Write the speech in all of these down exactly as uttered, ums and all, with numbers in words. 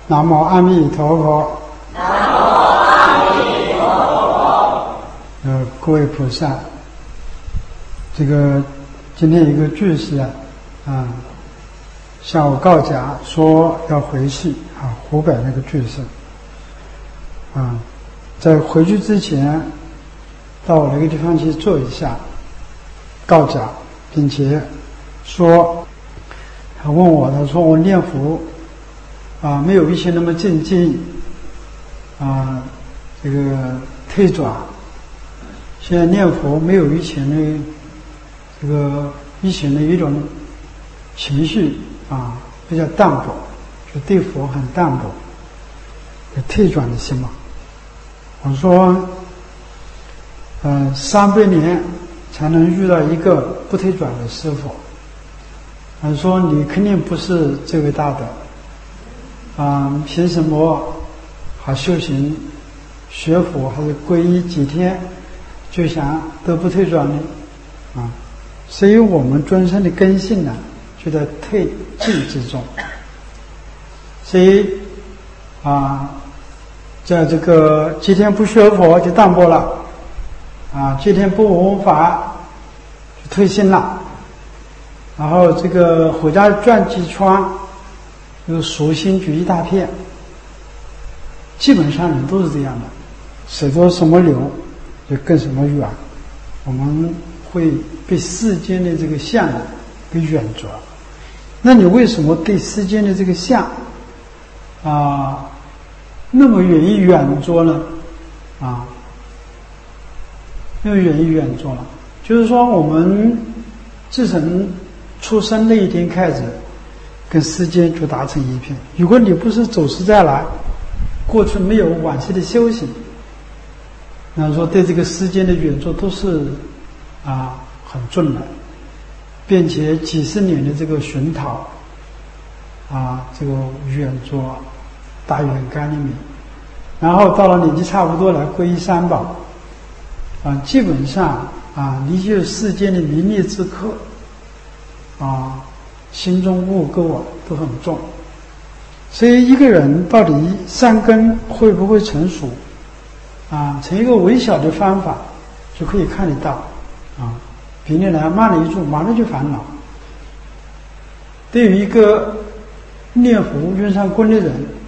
南无阿弥陀佛。 南无阿弥陀佛。 呃，各位菩萨，这个今天一个居士啊，啊，向我告假说要回去啊，湖北那个居士啊，在回去之前，到我那个地方去坐一下，告假，并且说，他问我，他说我念佛啊，没有以前那么精进啊，这个退转，现在念佛没有以前的这个以前的一种情绪啊，比较淡薄，就对佛很淡薄，有退转的心嘛。我说，嗯、呃，三百年才能遇到一个不退转的师父。他说你肯定不是这位大德。啊、嗯，凭什么还修行学佛还是皈依几天就想都不退转呢？啊，所以我们尊生的根性呢，就在退进之中。所以啊，在这个几天不学佛就淡薄了，啊，几天不闻法就退心了，然后这个回家转几圈。有属心举一大片，基本上人都是这样的，随着什么流就跟什么远，我们会被世间的这个相给远着。那你为什么对世间的这个相啊那么愿意远着呢？啊，那么愿意远着了，就是说我们自从出生那一天开始，跟世间就打成一片。如果你不是走实在来，过去没有晚期的修行，那说对这个世间的远着都是啊很重的，并且几十年的这个熏陶啊，这个远着大远干里面，然后到了年纪差不多来皈依三宝啊，基本上啊，你就是世间的名利之客啊。心中污垢啊都很重，所以一个人到底善根会不会成熟啊？从一个微小的方法就可以看得到啊。比如来慢了一住，马上就烦恼。对于一个念佛愿上功的人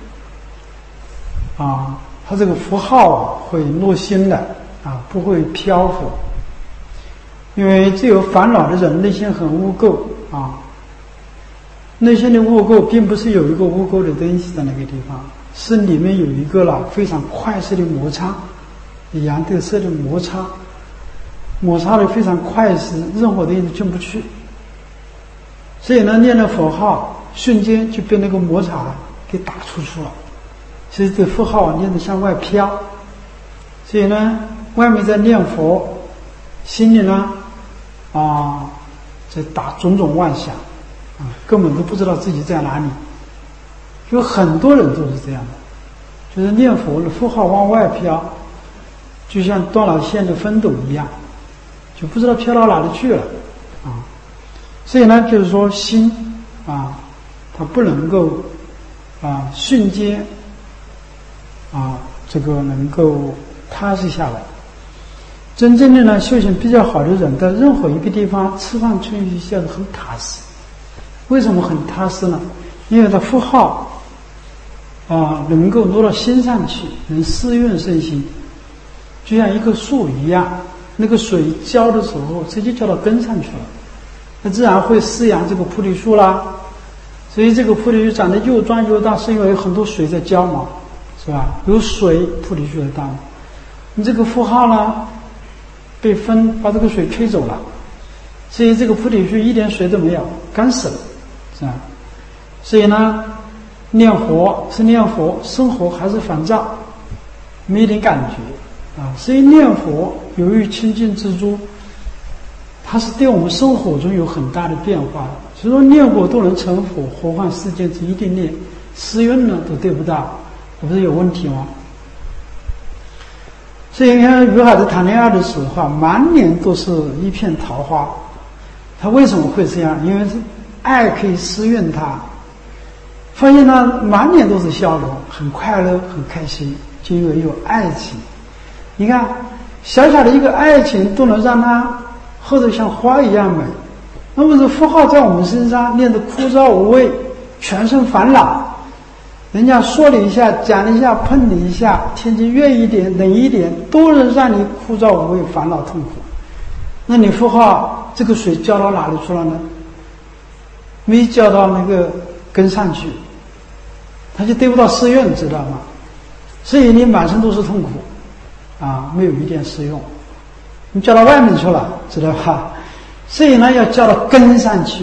啊，他这个符号啊会落心的啊，不会漂浮。因为只有烦恼的人内心很污垢啊。内心的污垢并不是有一个污垢的东西在那个地方，是里面有一个了非常快速的摩擦，阳对色的摩擦，摩擦的非常快速，任何东西都进不去。所以呢，念了佛号，瞬间就被那个摩擦给打出去了。所以这佛号念得向外飘，所以呢，外面在念佛，心里呢，啊，在打种种妄想。啊，根本都不知道自己在哪里，有很多人都是这样的，就是念佛的符号往外飘，就像断了线的风斗一样，就不知道飘到哪里去了啊。所以呢，就是说心啊，它不能够啊瞬间啊这个能够踏实下来。真正的呢，修行比较好的人，在任何一个地方吃饭穿衣笑得很踏实。为什么很踏实呢？因为它符号啊能够落到心上去，能施运身心，就像一棵树一样，那个水浇的时候直接浇到根上去了，那自然会饲养这个菩提树啦。所以这个菩提树长得又壮又大，是因为有很多水在浇嘛，是吧？有水，菩提树的大。你这个符号呢，被风把这个水吹走了，所以这个菩提树一点水都没有，干死了。是吧？所以呢，念佛是念佛，生活还是烦躁，没一点感觉啊。所以念佛由于清净之珠，它是对我们生活中有很大的变化的。所以说念佛都能成佛，何况世间只一定念，施运呢都对不到，这不是有问题吗？所以你看女孩子谈恋爱的时候，满脸都是一片桃花，她为什么会这样？因为是爱可以施运他， 发现他满脸都是笑容，很快乐，很开心，就因为有爱情。你看，小小的一个爱情都能让他活得像花一样美。那么这符号在我们身上念得枯燥无味，全身烦恼。人家说你一下，讲你一下，碰你一下，天气热一点，冷一点，都能让你枯燥无味，烦恼痛苦。那你符号这个水浇到哪里去了呢？没浇到那个根上去，它就得不到适用，知道吗？所以你满身都是痛苦啊，没有一点适用。你浇到外面去了，知道吧？所以呢，要浇到根上去。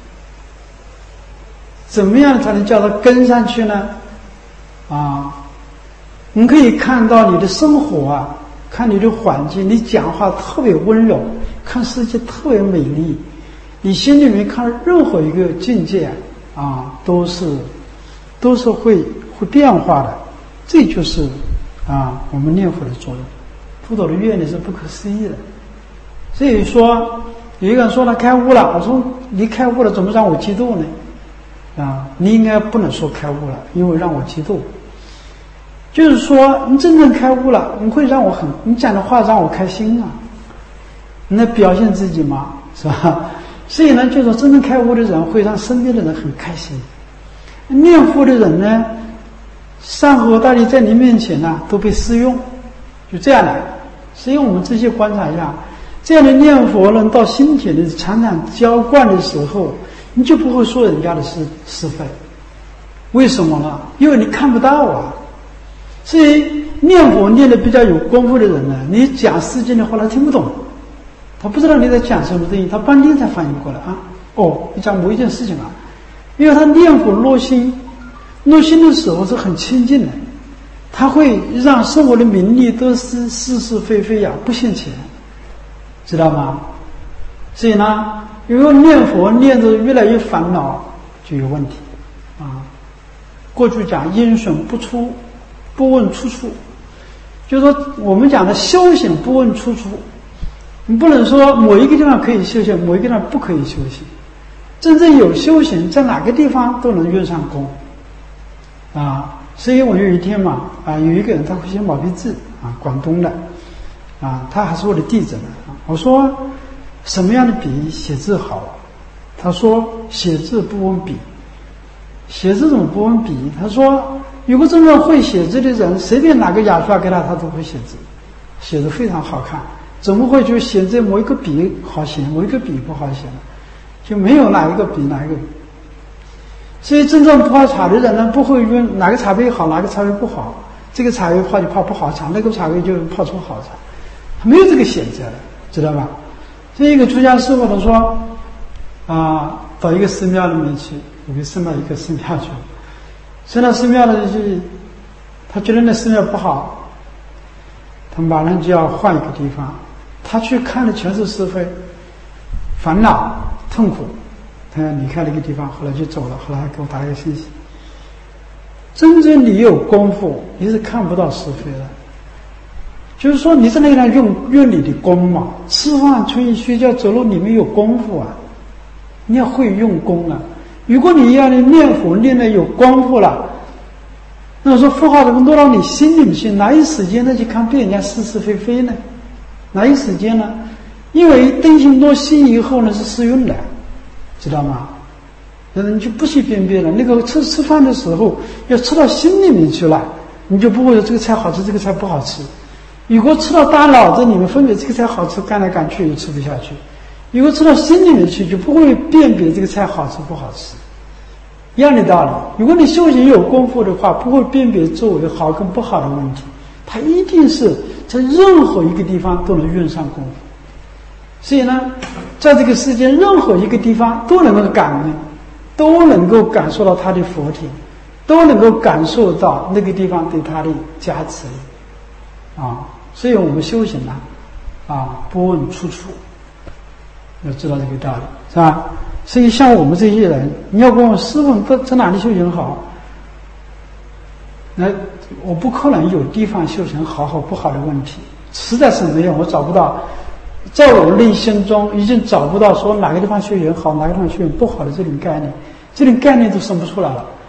怎么样才能浇到根上去呢？啊，你可以看到你的生活啊，看你的环境，你讲话特别温柔，看世界特别美丽，你心里面看任何一个境界啊，都是都是会会变化的。这就是啊，我们念佛的作用。佛陀的愿力是不可思议的。所以说，有一个人说他开悟了，我说你开悟了，怎么让我嫉妒呢？啊，你应该不能说开悟了，因为让我嫉妒。就是说，你真正开悟了，你会让我很，你讲的话让我开心啊。你来表现自己嘛，是吧？所以呢，就是说，真正开悟的人会让身边的人很开心。念佛的人呢，山河大地在你面前呢、啊、都被施用，就这样的。所以我们仔细观察一下，这样的念佛人到心田的常常浇灌的时候，你就不会说人家的是是非。为什么呢？因为你看不到啊。所以念佛念的比较有功夫的人呢，你讲世间的话他听不懂，他不知道你在讲什么东西，他半天才反应过来啊。哦，你讲某一件事情啊，因为他念佛落心，落心的时候是很清净的，他会让生活的名利都是是是非非呀、啊，不现前，知道吗？所以呢，如果念佛念着越来越烦恼，就有问题啊。过去讲因损不出，不问出处，就是说我们讲的修行不问出处，你不能说某一个地方可以修行，某一个地方不可以修行。真正有修行，在哪个地方都能用上功啊。所以我有一天嘛，啊，有一个人他会写毛笔字啊，广东的啊，他还是我的弟子呢。我说什么样的笔写字好？他说写字不问笔。写字怎么不问笔？他说如果真正会写字的人，随便拿个牙刷给他，他都会写字，写得非常好看。怎么会就写这某一个笔好写，某一个笔不好写呢？就没有哪一个比哪一个比。所以真正泡茶的人呢，不会用哪个茶杯好，哪个茶杯不好，这个茶杯泡就泡不好茶，那个茶杯就泡出好茶，他没有这个选择的，知道吧？这一个出家师傅他说啊，到一个寺庙里面去，有个寺庙一个寺庙去，升到寺庙的就他觉得那寺庙不好，他马上就要换一个地方，他去看的全是是非、烦恼、痛苦，他要离开那个地方，后来就走了。后来给我打了一个信息，真正你有功夫，你是看不到是非的。就是说你在那个地方用用你的功嘛，吃饭、穿衣、睡觉、走路，你没有功夫啊，你要会用功啊。如果你要你念佛念的有功夫了，那我说佛号怎么落到你心里面去？哪有时间呢去看别人家是是非非呢？哪有时间呢？因为灯心落心以后呢是适用的，知道吗？那你就不去辨别了。那个吃吃饭的时候要吃到心里面去了，你就不会说这个菜好吃，这个菜不好吃。如果吃到大脑子里面分别这个菜好吃，干来干去也吃不下去。如果吃到心里面去，就不会辨别这个菜好吃不好吃。一样的道理，如果你修行有功夫的话，不会辨别周围好跟不好的问题，它一定是在任何一个地方都能用上功夫。所以呢，在这个世界任何一个地方都能够感恩，都能够感受到他的佛体，都能够感受到那个地方对他的加持啊。所以我们修行呢，啊，不问出处，要知道这个道理，是吧？所以像我们这些人，你要问我师父在在哪里修行好，那我不可能有地方修行好和不好的问题，实在是没有，我找不到，在我内心中已经找不到说哪个地方修行好，哪个地方修行不好的这种概念，这种概念都生不出来了。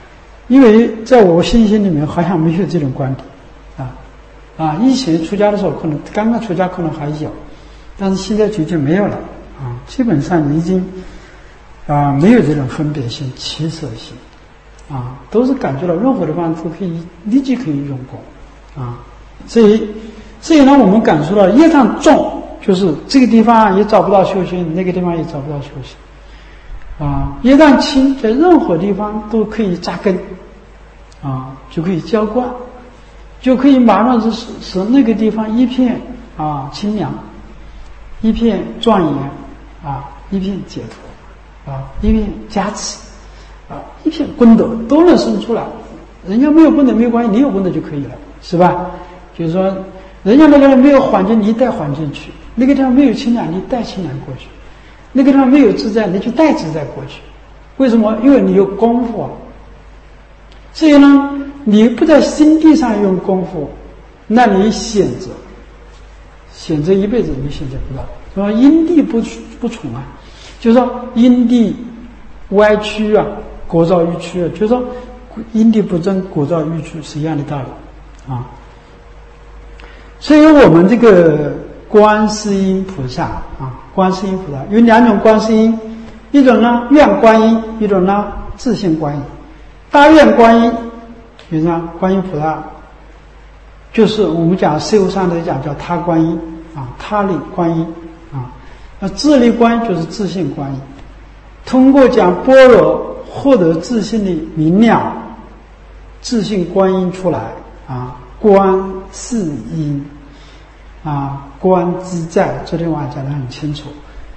因为在我信心里面好像没有这种观点啊啊！以前出家的时候可能刚刚出家可能还有，但是现在就就没有了啊！基本上已经啊没有这种分别心、起舍心啊，都是感觉到任何地方都可以立即可以用功啊！所以所以呢，我们感受到业障重，就是这个地方也找不到修行，那个地方也找不到修行。啊，业障轻，在任何地方都可以扎根，啊，就可以浇灌，就可以马上使使那个地方一片啊清凉，一片庄严，啊，一片解脱，啊，一片加持，啊，一片功德都能生出来。人家没有功德没有关系，你有功德就可以了，是吧？就是说，人家那个人没有环境，你带环境去；那个地方没有清凉，你带清凉过去。那个地方没有自在，你就带自在过去。为什么？因为你有功夫啊。所以呢，你不在心地上用功夫，那你选择，选择一辈子你选择不到。说因地不不从啊，就是说因地歪曲啊，果造愈曲啊，就是说因地不正，果造愈曲是一样的道理啊。所以我们这个观世音菩萨啊，观世音菩萨有两种观世音，一种呢愿观音，一种呢自性观音。大愿观音，比如说观音菩萨，就是我们讲师父上来讲叫他观音啊，他力观音啊。那自力观音就是自性观音，通过讲般若获得自性的明了，自性观音出来啊，观世音。啊，观自在，这地方讲得很清楚。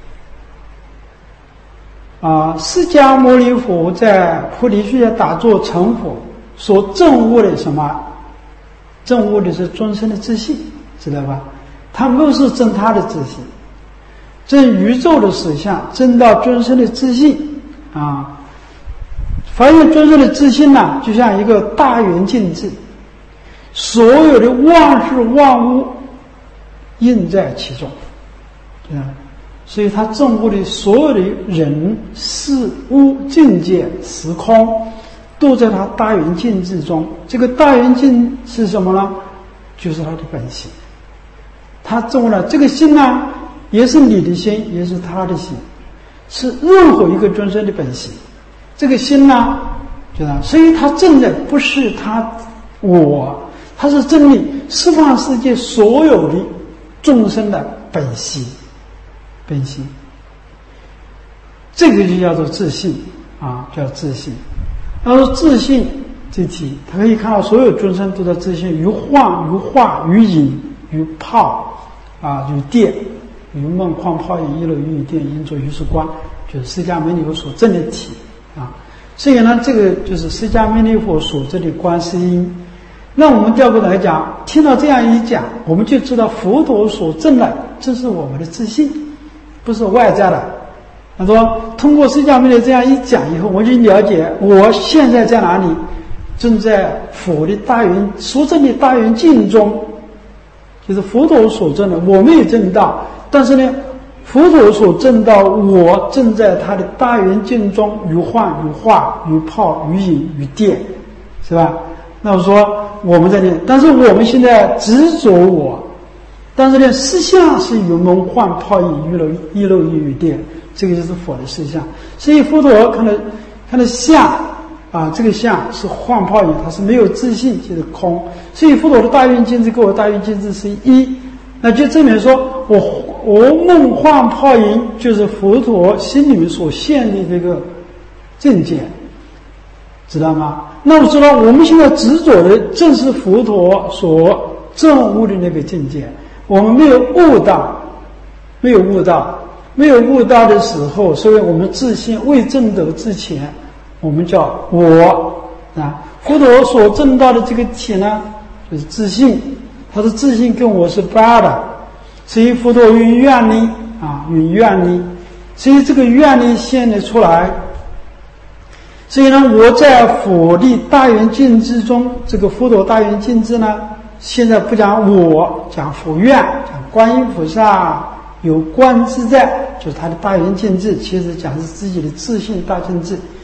啊，释迦牟尼佛在菩提树下打坐成佛，所证悟的什么？证悟的是众生的自信，知道吧？他不是证他的自信，证宇宙的实相，证到众生的自信啊。发现众生的自信呢，就像一个大圆镜子，所有的万事万物印在其中，对吧？所以他证悟的所有的人事物境界时空都在他大圆镜之中。这个大圆镜是什么呢？就是他的本性。他证悟了这个心呢，也是你的心，也是他的心，是任何一个众生的本性。这个心呢，对吧？所以他证的不是他我，他是证明十方世界所有的众生的本性，本性，这个就叫做自信啊，叫自信。然后自信这题，他可以看到所有众生都在自信，于幻于化于影于泡啊，于电于梦幻泡影一楼于电因作于是观，就是释迦牟尼佛所证的体啊。所以呢，这个就是释迦牟尼佛所证的观世音。那我们调过来讲，听到这样一讲，我们就知道佛陀所证的，这是我们的自信，不是外在的。他说，通过释迦牟尼这样一讲以后，我就了解我现在在哪里，正在佛的大圆所证的大圆镜中，就是佛陀所证的，我没有证到，但是呢，佛陀所证到，我正在他的大圆镜中，于幻于化于泡于影于电，是吧？那我说我们在这里，但是我们现在执着我，但是呢，实相是于梦幻泡影一楼一楼一语电，这个就是佛的实相。所以佛陀看的看的相啊，这个相是幻泡影，它是没有自信，就是空。所以佛陀的大圆镜智跟我大圆镜智是一，那就证明说我我梦幻泡影就是佛陀心里面所现的这个境界，知道吗？那我知道我们现在执着的正是佛陀所证悟的那个境界，我们没有悟到，没有悟到，没有悟到的时候，所以我们自信未证得之前，我们叫我啊。佛陀所证到的这个体呢，就是自信，他的自信跟我是八的，所以佛陀用愿力啊，用愿力，所以这个愿力现得出来。所以呢，我在佛的大圆镜智中，这个佛陀大圆镜智呢，现在不讲我，讲佛愿，讲观音菩萨有观自在，就是他的大圆镜智，其实讲是自己的自信大镜智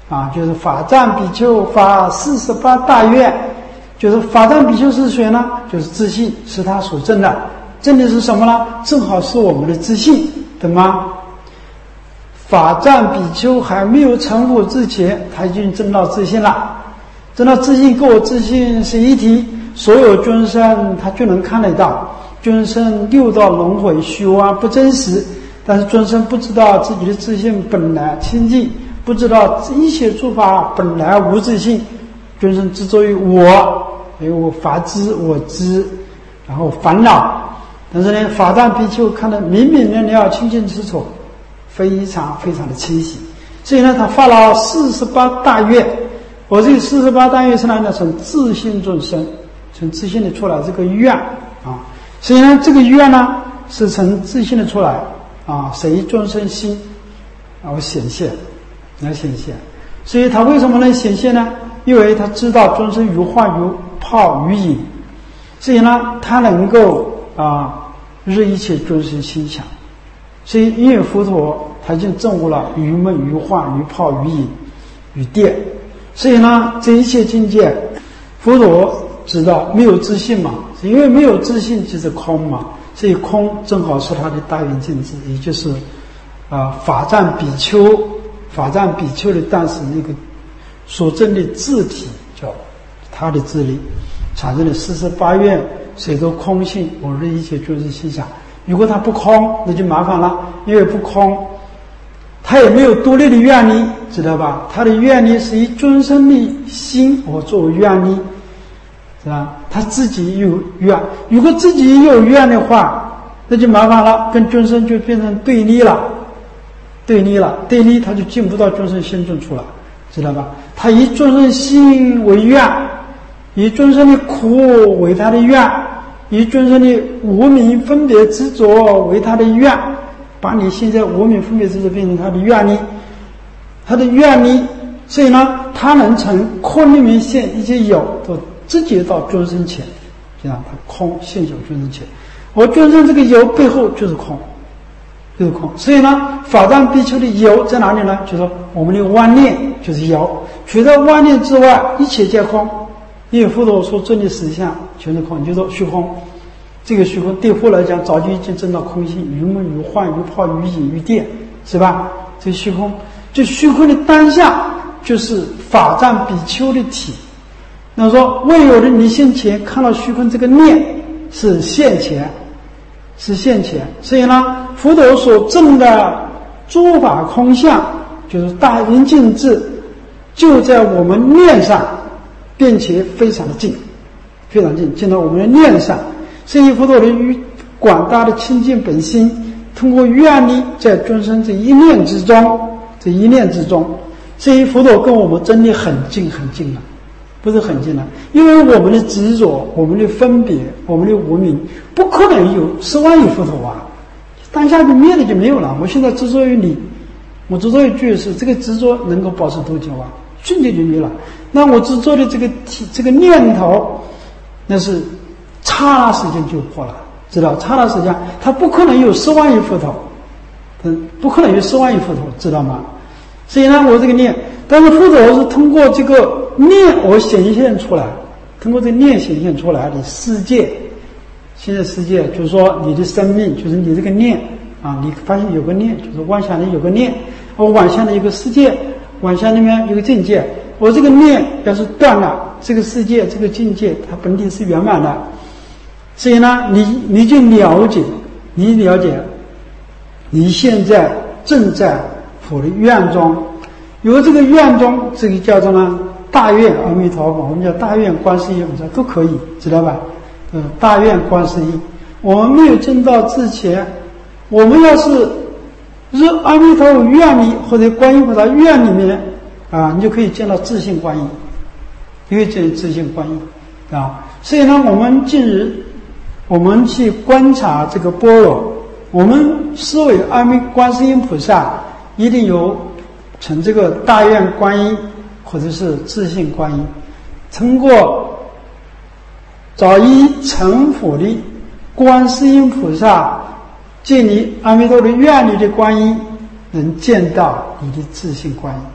啊，就是法藏比丘发四十八大愿。就是法藏比丘是谁呢？就是自信，是他所证的。证的是什么呢？正好是我们的自信，懂吗？法藏比丘还没有成佛之前，他已经证到自信了。证到自信跟我自信是一体，所有众生他就能看得到。众生六道轮回虚妄不真实，但是众生不知道自己的自信本来清净，不知道一切诸法本来无自性。众生执着于我，因为我法知我知，然后烦恼。但是呢，法藏比丘看得明明亮亮、清清楚楚，非常非常的清晰。所以呢，他发了四十八大愿。我这个四十八大愿是哪呢？从自信众生，从自信的出来这个愿啊。所以呢，这个愿呢是从自信的出来啊，随众生心然后显现，来显现。所以他为什么能显现呢？因为他知道众生如幻如泡如影，所以呢，他能够啊日一切众生心想。所以因为佛陀他已经证悟了如梦如幻如泡如影如电，所以呢，这一切境界，佛陀知道没有自信嘛，因为没有自信就是空嘛，所以空正好是他的大圆镜智，也就是啊法藏比丘，法藏比丘的当时那个所证的自体叫他的自力，产生了四十八愿，谁都空性，我日一切众生心想。如果他不空，那就麻烦了，因为不空，他也没有独立的愿力，知道吧？他的愿力是以众生的心我作为愿力，是吧？他自己有愿，如果自己有愿的话，那就麻烦了，跟众生就变成对立了，对立了，对立他就进不到众生心中出来，知道吧？他以众生心为愿，以众生的苦为他的愿，以众生的无明分别执着为他的愿，把你现在无明分别执着变成他的愿力，他的愿力，所以呢，他能从空里面现一些有，都直接到众生前，这样他空现有众生前。我众生这个有背后就是空，就是空。所以呢，法藏比丘的有在哪里呢？就是说我们的妄念就是有，除了妄念之外，一切皆空。因为佛陀说真的实相全是空，就是说虚空。这个虚空对佛来讲早就已经证到空性，如梦如幻如泡如影如电，是吧？这虚空，这虚空的当下就是法藏比丘的体。那说未有的你现前看到虚空这个念是现前，是现前。所以呢，佛陀所证的诸法空相就是大圆镜智，就在我们念上，并且非常的近，非常近，进到我们的念上。所以佛陀的广大的清净本心，通过愿力在众生这一念之中，这一念之中，所以佛陀跟我们真的很近很近了，不是很近了。因为我们的执着，我们的分别，我们的无明，不可能有十万亿佛陀啊，当下就灭了就没有了。我现在执着于你，我执着于句式，这个执着能够保持多久啊？瞬间就没了。那我执着的这个这个念头，那是刹那时间就破了，知道？刹那时间，它不可能有十万亿佛陀，嗯，不可能有十万亿佛陀，知道吗？所以呢，我这个念，但是佛陀是通过这个念我显现出来，通过这个念显现出来的世界。现在世界就是说你的生命，就是你这个念啊，你发现有个念，就是妄想里有个念，我妄想里有个世界，妄想里面有个境界。我这个念要是断了，这个世界这个境界它本体是圆满的。所以呢，你你就了解，你了解，你现在正在佛的愿中，有这个愿中，这个叫做呢大愿阿弥陀佛，我们叫大愿观世音菩萨都可以，知道吧？嗯，大愿观世音，我们没有证到之前，我们要是日阿弥陀佛愿力或者观音菩萨愿里面啊，你就可以见到自性观音，因为这自性观音啊。所以呢，我们近日我们去观察这个般若，我们思维阿弥观世音菩萨一定有从这个大愿观音或者是自性观音，通过早已成佛的观世音菩萨建立阿弥陀的愿力的观音，能见到你的自性观音。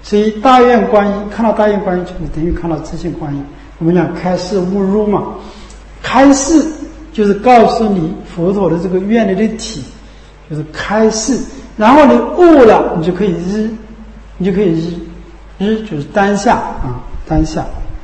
所以大愿观音，看到大愿观音就等于看到自性观音。我们讲开示悟入嘛，开示就是告诉你佛陀的这个愿力的体，就是开示，然后你悟了，你就可以日，你就可以日，日就是当下啊，当下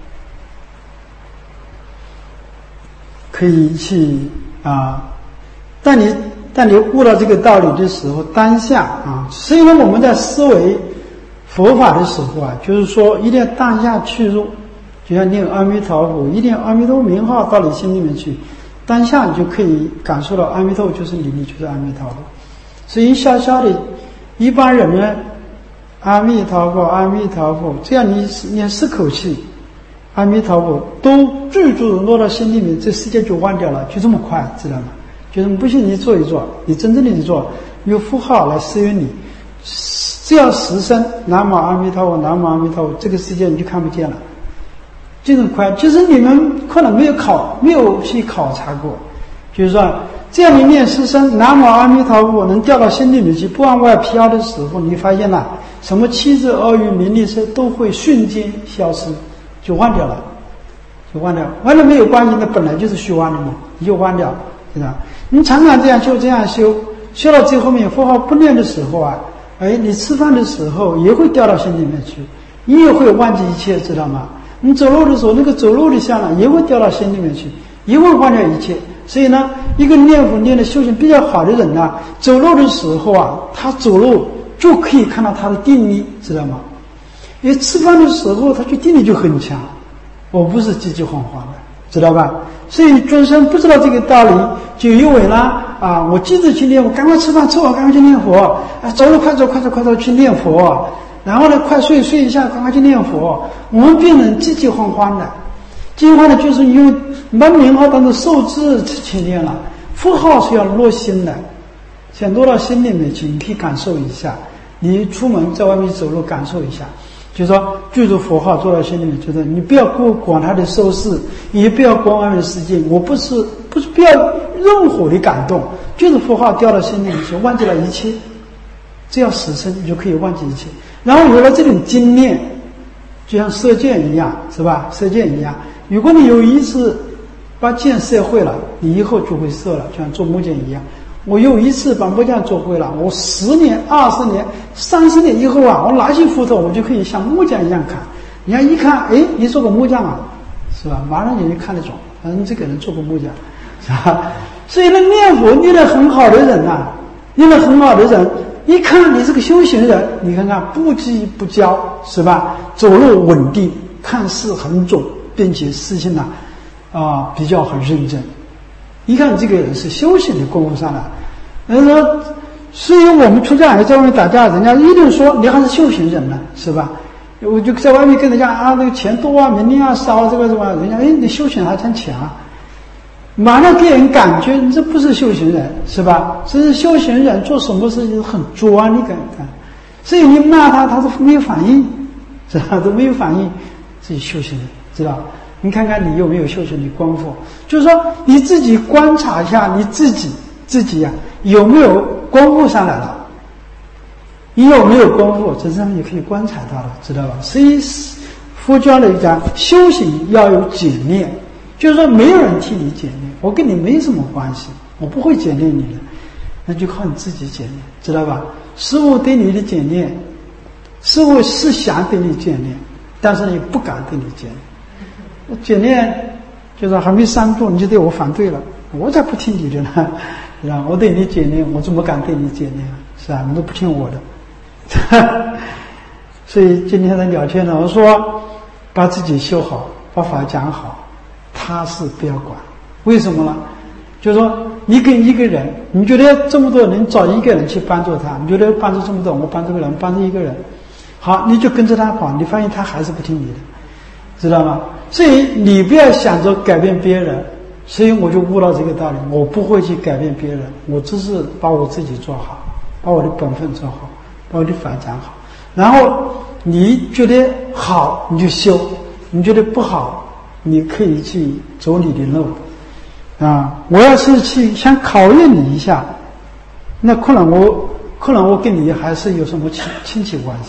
可以去啊。但你当你悟到这个道理的时候，当下啊，是因为我们在思维佛法的时候啊，就是说一定要当下去入。就像念阿弥陀佛，一定要阿弥陀名号到你心里面去，当下你就可以感受到阿弥陀就是你，你就是阿弥陀佛。所以小小的一般人呢，阿弥陀佛，阿弥陀佛，这样你念四口气，阿弥陀佛都具足落到心里面，这世界就忘掉了，就这么快，知道吗？就是不信你做一做，你真正的去做，用符号来施予你，只要十声南无阿弥陀佛，南无阿弥陀佛，这个世界你就看不见了。就这么快，其实你们可能没有考，没有去考察过，就是说，这样你念十声南无阿弥陀佛能掉到心里面去，不往外飘的时候，你发现了什么七字恶语名利色都会瞬间消失，就忘掉了，就忘掉，完了没有关系，那本来就是虚妄的嘛，你就忘掉，对吧？你常常这样就这样修，修到最后面佛号不念的时候啊，哎，你吃饭的时候也会掉到心里面去，你也会忘记一切，知道吗？你走路的时候，那个走路的相呢，也会掉到心里面去，也会忘掉一切。所以呢，一个念佛念的修行比较好的人呢，走路的时候啊，他走路就可以看到他的定力，知道吗？因为吃饭的时候，他就定力就很强，我不是急急慌慌的，知道吧？所以众生不知道这个道理，就以为呢啊，我急着去念，我赶快吃饭，吃完赶快去念佛啊，走路快走快走快走去念佛。然后呢，快睡睡一下，赶快去念佛。我们变成急急慌慌的，急慌的就是因为把名号当成受制去念了，符号是要落心的，想落到心里面去，你可以感受一下。你出门在外面走路，感受一下，就是说记住佛号做到心里面，就是你不要过管他的收视，也不要管外面的世界。我不是不是不要任何的感动，就是佛号掉到心里面去，忘记了一切。只要死生，你就可以忘记一切。然后有了这种经验，就像射箭一样，是吧？射箭一样，如果你有一次把箭射会了，你以后就会射了，就像做木匠一样。我有一次把木匠做会了，我十年、二十年、三十年以后啊，我拿起斧头，我就可以像木匠一样砍。你看一看，哎，你做过木匠啊，是吧？马上你就看得懂，反正这个人做过木匠，是吧？所以呢，念佛念得很好的人啊，念得很好的人。一看你是个修行人，你看看不急不骄，是吧？走路稳定，看事很准，并且事情呢，啊，比较很认真。一看这个人是修行的功夫上来，人说，所以我们出家人在外面打架，人家一定说你还是修行人呢，是吧？我就在外面跟人家啊，那个钱多啊，名利啊少，这个什么，人家哎，你修行还真强啊。马上给人感觉你这不是修行人，是吧？这是修行人做什么事情很专，你敢看？所以你骂他，他都没有反应，是吧？都没有反应，自己修行人，知道？你看看你有没有修行的功夫？就是说你自己观察一下你自己，自己呀、啊、有没有功夫上来了？你有没有功夫？这上面也可以观察到了，知道吧？所以佛教来讲，修行要有检验。就是说没有人替你检验，我跟你没什么关系，我不会检验你的，那就靠你自己检验，知道吧？师父对你的检验，师父是想对你检验，但是你不敢对你检验。检验就是还没上座你就对我反对了，我才不听你的呢，是吧？我对你检验，我怎么敢对你检验啊？是吧？你都不听我的。所以今天的聊天呢，我说把自己修好，把法讲好。他是不要管，为什么呢？就是说，你跟一个人，你觉得这么多人找一个人去帮助他，你觉得帮助这么多，我帮这个人，帮助一个人，好，你就跟着他跑，你发现他还是不听你的，知道吗？所以你不要想着改变别人，所以我就悟到这个道理，我不会去改变别人，我只是把我自己做好，把我的本分做好，把我的法讲好，然后你觉得好你就修，你觉得不好。你可以去走你的路，啊！我要是去想考验你一下，那可能我可能我跟你还是有什么亲亲戚关系，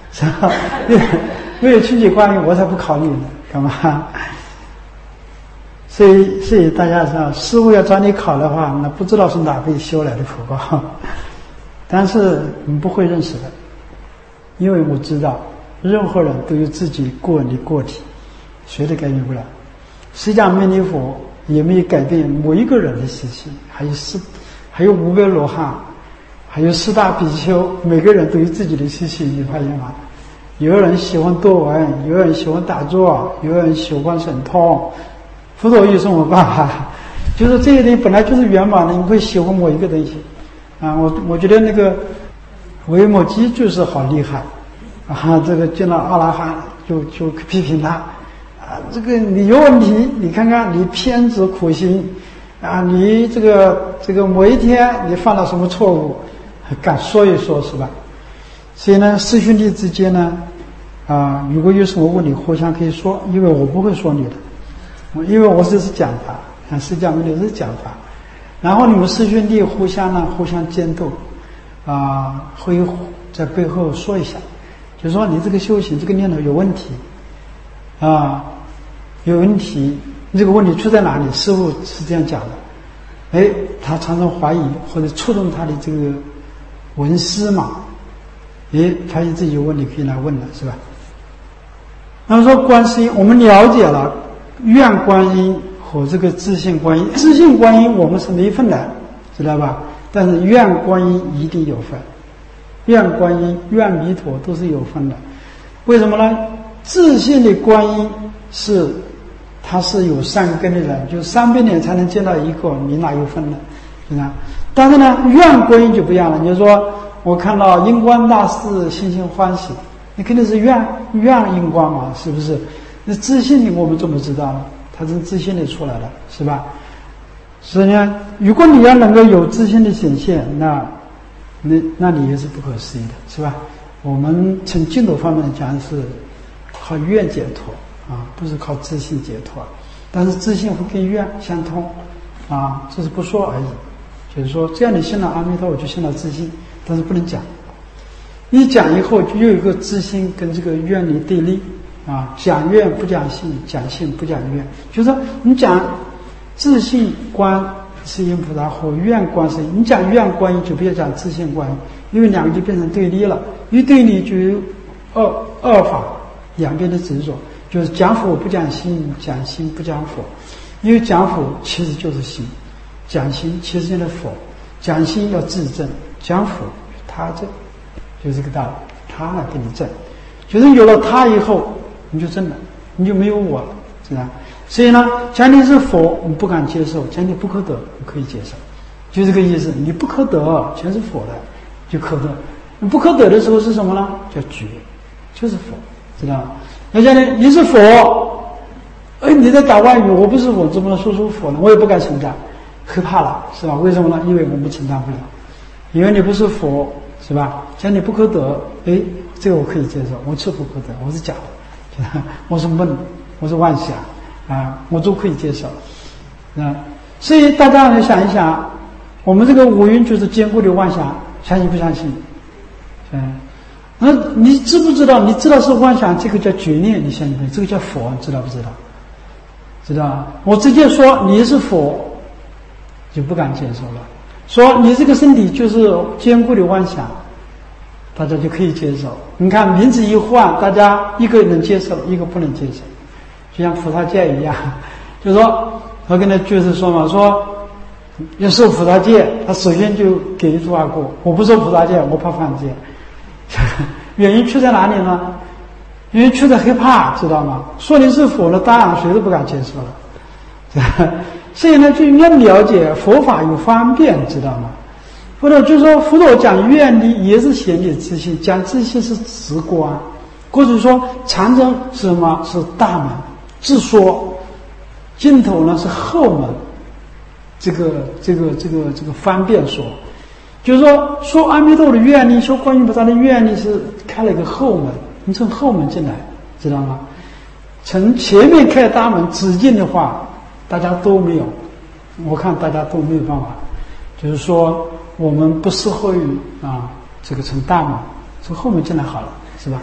是吧？没有清洁观音，我才不考虑呢，干嘛？所以，所以大家知道，师父要找你考的话，那不知道是哪辈修来的福报，但是你不会认识的，因为我知道，任何人都有自己个人的个体，谁都改变不了。释迦牟尼佛也没有改变某一个人的习气，还有四，还有五百罗汉，还有四大比丘，每个人都有自己的习气，你发现吗？有人喜欢多闻，有人喜欢打坐，有人喜欢神通。佛陀有什么办法？就是这些东西本来就是圆满的，你会喜欢某一个东西啊。我我觉得那个维摩诘就是好厉害啊，这个见到阿拉汉就就批评他啊，这个你有问题，你看看你偏执苦行啊，你这个这个某一天你犯了什么错误，敢说一说是吧？所以呢，师兄弟之间呢啊，如果有什么问题，互相可以说，因为我不会说你的。因为我这是讲法，像释迦牟尼是讲法，然后你们师兄弟互相呢互相监督，啊、呃，会在背后说一下，就是说你这个修行这个念头有问题，啊、呃，有问题，这个问题出在哪里？师父是这样讲的，哎，他常常怀疑或者触动他的这个闻思嘛，哎，发现自己有问题可以来问了，是吧？那么说观世音，我们了解了。愿观音和这个自性观音，自性观音我们是没分的，知道吧？但是愿观音一定有分，愿观音、愿弥陀都是有分的。为什么呢？自性的观音是，他是有善根的人，就三百年才能见到一个，你哪有分呢？是吧？但是呢，愿观音就不一样了。你就说我看到印光大师心心欢喜，你肯定是愿愿印光嘛，是不是？那自信的我们怎么知道呢？它是自信的出来的，是吧？所以呢，如果你要能够有自信的显现，那那那你也是不可思议的，是吧？我们从净土方面讲是靠愿解脱啊，不是靠自信解脱。但是自信会跟愿相通啊，这是不说而已。就是说，这样你信了阿弥陀佛，就信了自信，但是不能讲。一讲以后，就又有一个自信跟这个愿力对立。啊，讲愿不讲信，讲信不讲愿，就是说你讲自信观世音菩萨和愿观世音，你讲愿观音就不要讲自信观音，因为两个就变成对立了，一对立就有二二法，两边的执着，就是讲佛不讲心，讲心不讲佛，因为讲佛其实就是心，讲心其实就是佛，讲心要自证，讲佛他证，就这个道理，他来给你证，就是有了他以后。你就真的，你就没有我了，是吧？所以呢，讲你是佛，你不敢接受；讲你不可得，你可以接受，就这个意思。你不可得，全是佛的，就可得。你不可得的时候是什么呢？叫觉，就是佛，知道吗？要讲你你是佛，哎，你在打妄语，我不是佛，怎么能说出佛呢？我也不敢承担，害怕了，是吧？为什么呢？因为我们承担不了，因为你不是佛，是吧？讲你不可得，哎，这个我可以接受，我是不可得，我是假的。我是梦，我是妄想啊，我都可以接受啊。所以大家来想一想，我们这个五蕴就是坚固的妄想，相信不相信？嗯，那你知不知道？你知道是妄想，这个叫觉念，你相信不？这个叫佛，知道不知道？知道。我直接说你是佛，就不敢接受了。说你这个身体就是坚固的妄想。大家就可以接受。你看名字一换，大家一个能接受，一个不能接受，就像菩萨戒一样。就是说，我跟他就是说嘛，说要受菩萨戒，他首先就给一句话过：我不受菩萨戒，我怕犯戒。原因出在哪里呢？原因出在害怕，知道吗？说你是佛了，当然谁都不敢接受了。所以呢，就要了解佛法有方便，知道吗？或者就是说，佛陀讲愿力也是显你自信，讲自信是直观，或者说禅宗是什么？是大门自说，净土呢是后门，这个这个这个这个方便说，就是说说阿弥陀的愿力，说观音菩萨的愿力是开了一个后门，你从后门进来，知道吗？从前面开大门直进的话，大家都没有，我看大家都没有办法，就是说。我们不适合于啊，这个从大门从后门进来好了，是吧？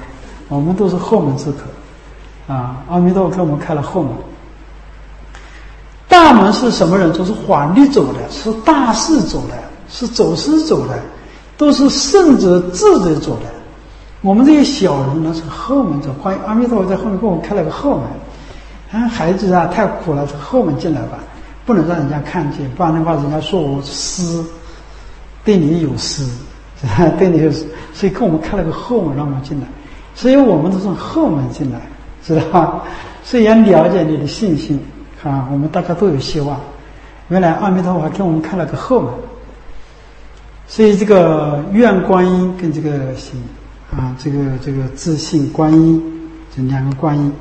我们都是后门之客啊。阿弥陀佛给我们开了后门。大门是什么人？都是皇帝走的，是大士走的，是走师走的，都是圣者智者走的。我们这些小人呢，是后门走。关于阿弥陀佛在后面给我们开了个后门。啊，孩子啊，太苦了，从后门进来吧，不能让人家看见，不然的话，人家说我私，对你有私，对你有私，所以给我们开了个后门，让我们进来。所以我们都从后门进来，知道吧？所以要了解你的信心啊，我们大家都有希望。原来阿弥陀佛还给我们开了个后门，所以这个愿观音跟这个心啊，这个这个自信观音这两个观音。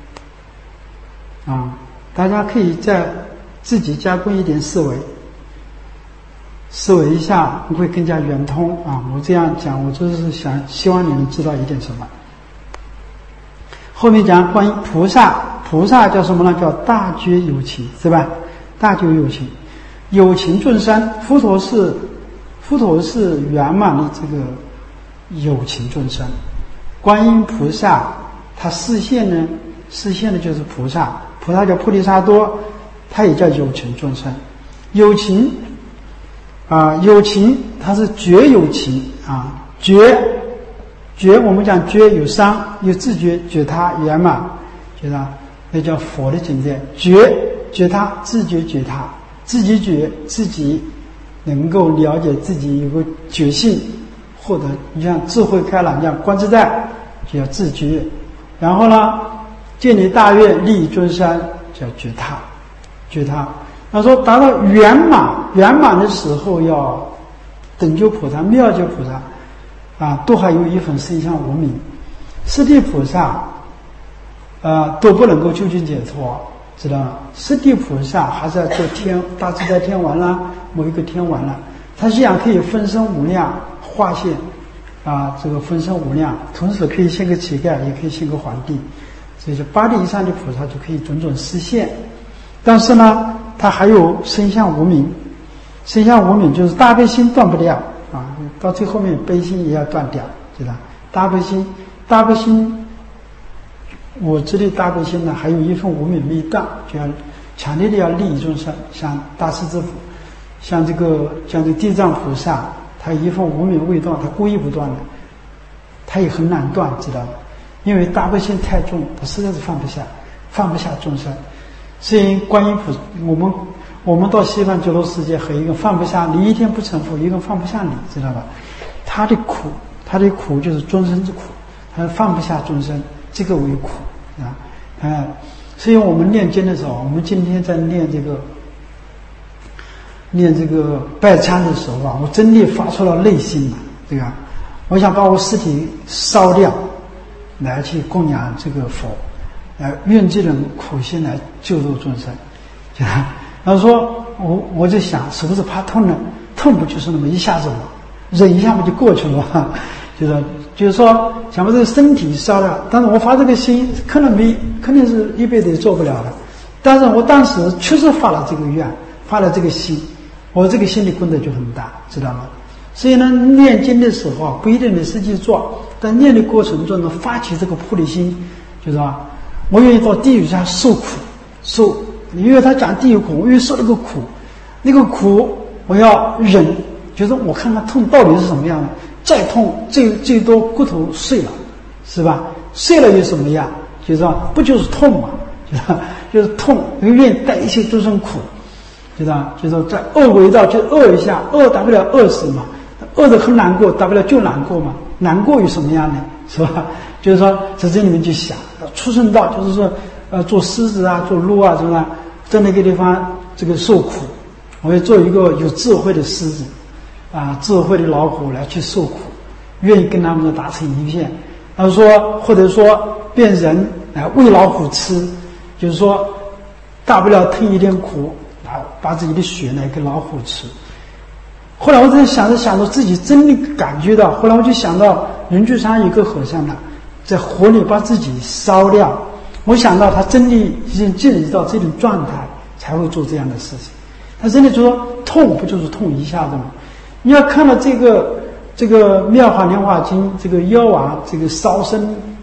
啊，大家可以在自己加工一点思维，思维一下会更加圆通啊！我这样讲，我就是想希望你能知道一点什么。后面讲观音菩萨，菩萨叫什么呢？叫大觉有情，是吧？大觉有情，有情众生。佛陀是佛陀是圆满的这个有情众生，观音菩萨他示现呢，示现的就是菩萨。菩萨叫菩提萨埵，他也叫有情众生。有情啊，有情它是觉有情啊，觉觉我们讲觉有三，有自觉、觉他、圆满，觉他那叫佛的境界。觉觉他，自觉觉他，自己觉自己能够了解自己，有个觉性，获得你像智慧开朗，像观自在就叫自觉。然后呢，建立大愿，利益众生，叫觉他，觉他。他说达到圆满，圆满的时候要等觉菩萨、妙觉菩萨啊，都还有一份身相无明。释地菩萨啊都不能够究竟解脱，知道吗？释地菩萨还是要做天大自在天王啦，某一个天王啦，他这样可以分身无量化现啊，这个分身无量，同时可以现个乞丐，也可以现个皇帝。所以说八地以上的菩萨就可以种种实现，但是呢，它还有身相无明，身相无明就是大悲心断不掉啊，到最后面悲心也要断掉，知道？大悲心，大悲心，我这里大悲心呢，还有一份无明没断，就要强烈的要利益众生，像大势至菩，像这个像这个地藏菩萨，他一份无明未断，他故意不断的，他也很难断，知道吗？因为大悲心太重，他实在是放不下，放不下众生。所以观音菩萨，我们我们到西方极乐世界和一个放不下你，一天不成佛，一个放不下你，知道吧？他的苦，他的苦就是众生之苦，他放不下众生，这个为苦啊啊！所以我们念经的时候，我们今天在念这个念这个拜忏的时候啊，我真的发出了内心嘛，对吧？我想把我尸体烧掉，来去供养这个佛，呃，愿这种苦心来救度众生。然后说我我就想，是不是怕痛呢？痛不就是那么一下子嘛，忍一下不就过去了嘛？就是就是说想把这个身体烧了，但是我发这个心，可能没，肯定是一辈子也做不了了。但是我当时确实发了这个愿，发了这个心，我这个心理功德就很大，知道吗？所以呢，念经的时候啊，不一定得实际做，但念的过程中呢，发起这个菩提心，就是吧？我愿意到地狱下受苦，受，因为他讲地狱苦，我愿意受那个苦，那个苦我要忍，就是我看看痛到底是什么样的，再痛最最多骨头碎了，是吧？碎了又什么样？就是说不就是痛嘛？就是就是痛，我愿意带一些众生苦，知道？就是说在恶为道，就恶一下，恶大不了饿死嘛。饿得很难过，大不了就难过嘛，难过有什么样呢？是吧？就是说在这里面去想，出生道就是说，呃，做狮子啊，做鹿啊，是吧？在那个地方这个受苦，我要做一个有智慧的狮子，啊，智慧的老虎来去受苦，愿意跟他们打成一片。他说，或者说变人来喂老虎吃，就是说，大不了吞一点苦，啊，把自己的血来给老虎吃。后来我在想着想着，自己真的感觉到，后来我就想到云居山有个和尚呢，在火里把自己烧掉。我想到他真的已经进入到这种状态，才会做这样的事情。他真的就说痛不就是痛一下子吗？你要看到这个这个《妙法莲华经》，这个妖王这个烧身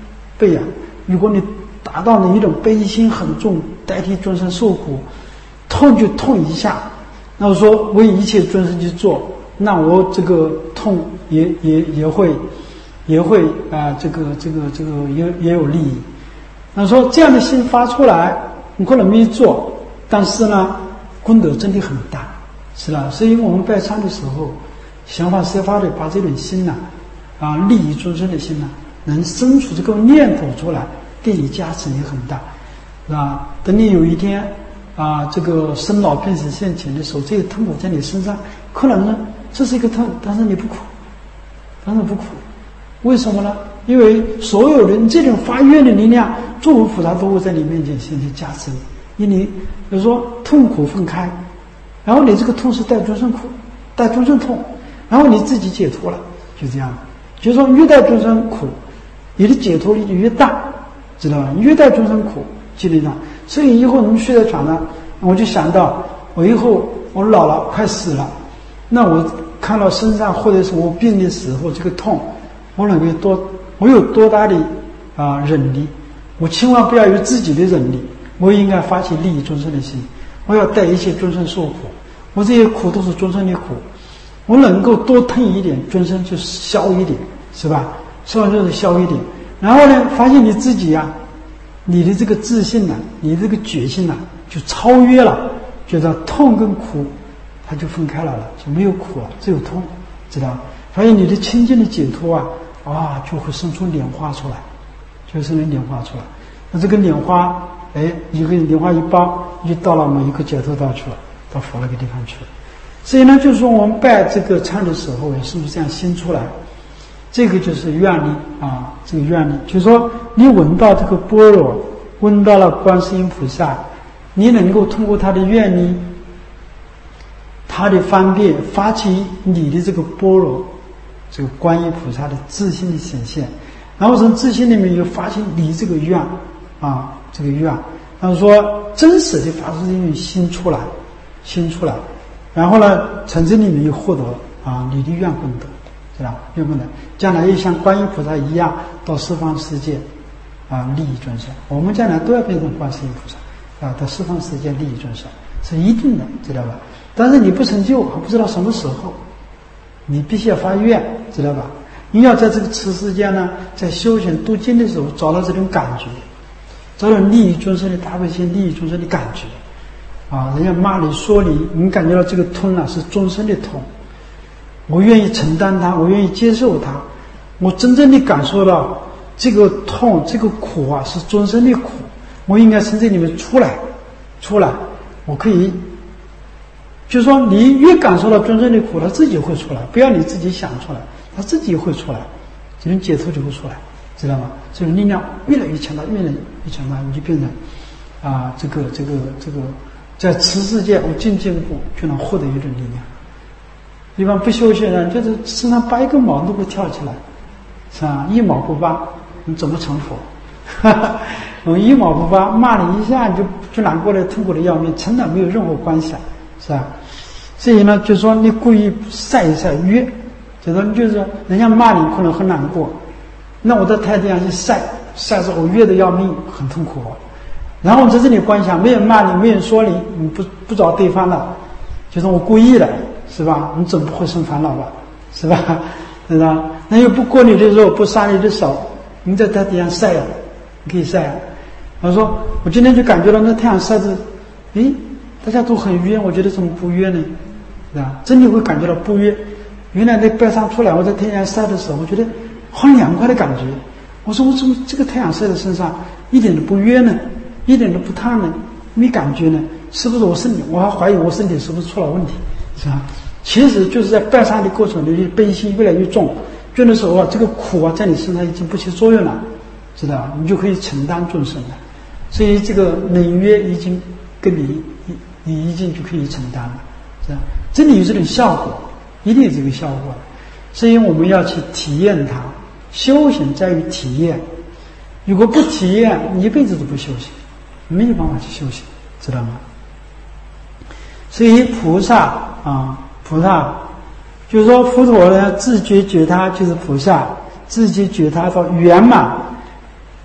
倍啊！如果你达到了一种悲心很重，代替众生受苦，痛就痛一下，那我说为一切众生去做，那我这个痛也也也会也会啊、呃，这个这个这个也也有利益。那说这样的心发出来，你可能没做，但是呢，功德真的很大，是吧？所以我们拜忏的时候，想方设法的把这种心呐、啊，啊，利益众生的心呐、啊，能生出这个念头出来，对你加持也很大，是吧？等你有一天啊，这个生老病死现前的时候，这个痛苦在你身上，可能呢，这是一个痛，但是你不苦，但是不苦，为什么呢？因为所有人这种发愿的力量，诸佛菩萨都会在你面前先去加持你。因为你比如说痛苦分开，然后你这个痛是带众生苦，带众生痛，然后你自己解脱了，就这样。就是说越带众生苦，你的解脱力就越大，知道吧？越带众生苦，基本上。所以以后你们睡在床上，我就想到我以后我老了快死了，那我看到身上或者是我病的时候这个痛，我能够多我有多大的啊、呃、忍力？我千万不要有自己的忍力，我应该发起利益众生的心，我要带一切众生受苦，我这些苦都是众生的苦，我能够多疼一点，众生就消一点，是吧？消就是消一点，然后呢，发现你自己啊，你的这个自信呐、啊，你这个决心呐、啊，就超越了，觉得痛跟苦，它就分开来了，就没有苦了，只有痛，知道？发现你的清净的解脱啊。啊，就会生出莲花出来，就会生出莲花出来。那这个莲花，哎，一个莲花一包，就到了某一个解脱道去了，到佛那个地方去了。所以呢，就是说我们拜这个忏的时候，是不是这样心出来？这个就是愿力啊，这个愿力，就是说你闻到这个般若，闻到了观世音菩萨，你能够通过他的愿力，他的方便，发起你的这个般若。这个观音菩萨的自信的显现，然后从自信里面又发现你这个愿啊，这个愿，然后说真实的发出这种心出来，心出来，然后呢，从这里面又获得啊你的愿功德，知道愿功德，将来又像观音菩萨一样到十方世界啊利益众生，我们将来都要变成观世音菩萨啊，到十方世界利益众生是一定的，知道吧？但是你不成就，还不知道什么时候。你必须要发愿，知道吧？你要在这个此世间呢，在修行读经的时候找到这种感觉，找到利益众生的大悲心，利益众生的感觉啊！人家骂你说你，你感觉到这个痛啊是众生的痛，我愿意承担它，我愿意接受它，我真正的感受到这个痛这个苦啊是众生的苦，我应该从这里面出来出来，我可以就是说你越感受到众生的苦，他自己会出来，不要你自己想出来，他自己会出来，这种解脱就会出来，知道吗？这种力量越来越强大，越来越强大，你就变成啊、呃、这个这个这个在此世界我进进步就能获得一种力量。一般不修行人就是身上拔一根毛都不跳起来，是吧？一毛不拔你怎么成佛？哈哈，我一毛不拔骂你一下你就就难过的痛苦的要命，真的没有任何关系，是吧？所以呢，就是说你故意晒一晒约，就是说就是说人家骂你可能很难过，那我在太阳上去晒晒之后约的要命，很痛苦。然后在这里观想，没人骂你，没人说你，你不不找对方了，就是我故意的，是吧？你总不会生烦恼吧，是吧？是吧？那又不过你的肉，不杀你的手，你在太阳晒啊，你可以晒啊。我说我今天就感觉到那太阳晒着，诶，大家都很约，我觉得怎么不约呢？是吧？真的会感觉到不约。原来那拜上出来，我在太阳晒的时候，我觉得很凉快的感觉。我说我怎么这个太阳晒在身上一点都不约呢？一点都不烫呢？没感觉呢？是不是我身体？我还怀疑我身体是不是出了问题，是吧？其实就是在拜上的过程里，悲心越来越重，重的时候啊，这个苦啊在你身上已经不起作用了，知道吧？你就可以承担众生了。所以这个冷约已经跟你你已经就可以承担了，是吧？真的有这种效果，一定有这个效果。所以我们要去体验它，修行在于体验。如果不体验，你一辈子都不修行，没有办法去修行，知道吗？所以菩萨啊，菩萨就是说佛陀呢，自觉觉他就是菩萨，自觉觉他到圆满，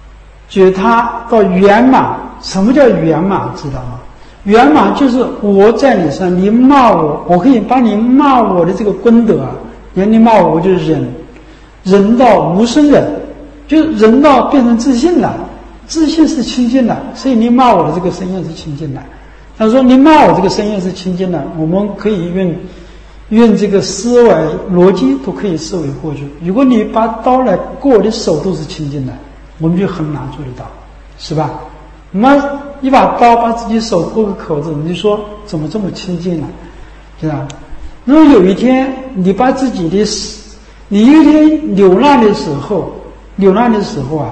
觉他到圆满。什么叫圆满？知道吗？圆满就是我在你身上，你骂我，我可以把你骂我的这个功德啊，你看你骂我，我就忍，忍到无生忍，就忍到变成自信了。自信是清净的，所以你骂我的这个声音是清净的。他说你骂我这个声音是清净的，我们可以用用这个思维逻辑都可以思维过去。如果你把刀来过我的手都是清净的，我们就很难做得到，是吧？那么一把刀把自己手过个口子，你说怎么这么清净呢？对吧？那么有一天你把自己的，你有一天流浪的时候，流浪的时候啊，